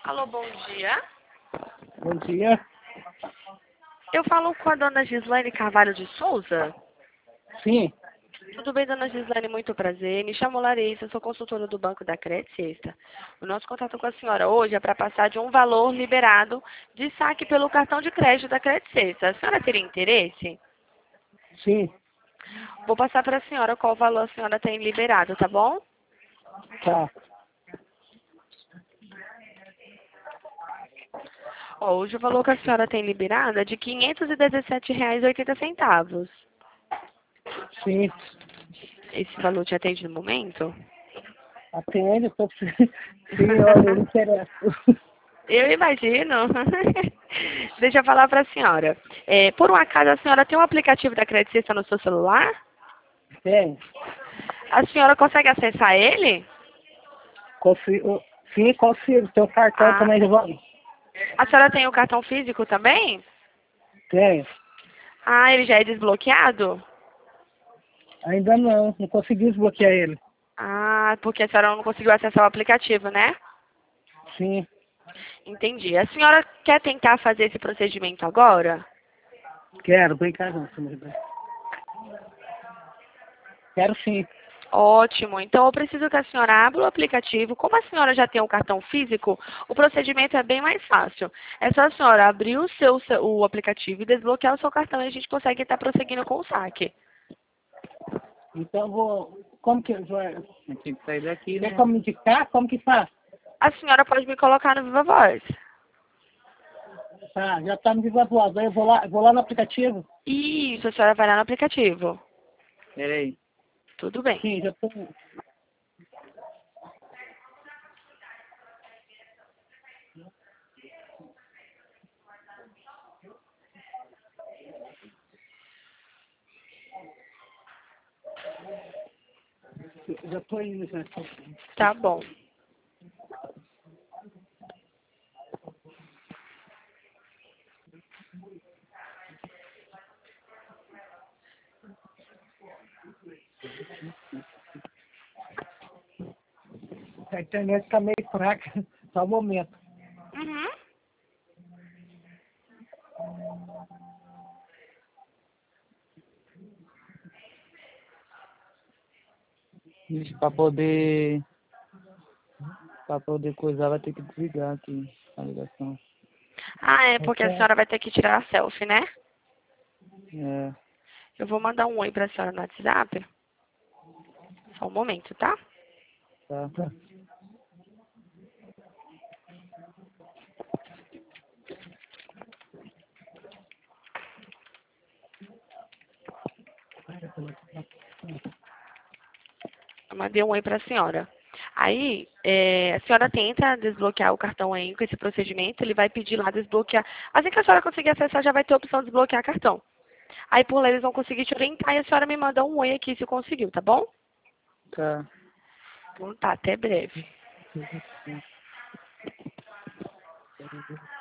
Alô, bom dia. Bom dia. Eu falo com a dona Gislaine Carvalho de Souza. Sim, Tudo bem, dona Gislaine? Muito prazer. Me chamo Larissa, sou consultora do Banco da Credit Sexta. O nosso contato com a senhora hoje é para passar de um valor liberado de saque pelo cartão de crédito da Credit Sexta. A senhora teria interesse? sim, Vou passar para a senhora qual valor a senhora tem liberado, tá bom? tá. Ó, hoje o valor que a senhora tem liberado é de R$ 517,80. Sim, Esse valor te atende no momento? atende, tô precisando. Sim, olha, eu me interesso. Eu imagino. Deixa eu falar para a senhora. Por um acaso, a senhora tem um aplicativo da Credit Sexta no seu celular? Tem. A senhora consegue acessar ele? Consigo. Sim, consigo. Tem o cartão Ah, também, Giovanni? a senhora tem o cartão físico também? Tenho. Ah, ele já é desbloqueado? Ainda não consegui desbloquear ele. Ah, porque a senhora não conseguiu acessar o aplicativo, né? Sim, Entendi. A senhora quer tentar fazer esse procedimento agora? quero, brincar não, senhor Giovanni. Quero sim. Ótimo. Então, eu preciso que a senhora abra o aplicativo. Como a senhora já tem um cartão físico, o procedimento é bem mais fácil. É só a senhora abrir o aplicativo e desbloquear o seu cartão e a gente consegue estar prosseguindo com o saque. Então vou. Como que eu vou. Tem que sair daqui, Tem né? como indicar? Como que faz? A senhora pode me colocar no Viva Voz. Tá, já tá no Viva Voz. Aí eu vou lá no aplicativo? Isso, a senhora vai lá no aplicativo. Peraí. Tudo bem. Sim, já tô. Já tô indo já. Tá bom. A internet tá meio fraca. Só um momento. Uhum. Ixi, pra poder coisar, vai ter que desligar aqui a ligação. Ah, é porque a senhora vai ter que tirar a selfie, né? É, Eu vou mandar um oi pra senhora no WhatsApp. Só um momento, tá? tá. Eu mandei um oi pra senhora. Aí, a senhora tenta desbloquear o cartão aí com esse procedimento, ele vai pedir lá desbloquear. Assim que a senhora conseguir acessar, já vai ter a opção de desbloquear cartão. Aí por lá eles vão conseguir te orientar e a senhora me manda um oi aqui se conseguiu, tá bom? Tá. Então tá, até breve.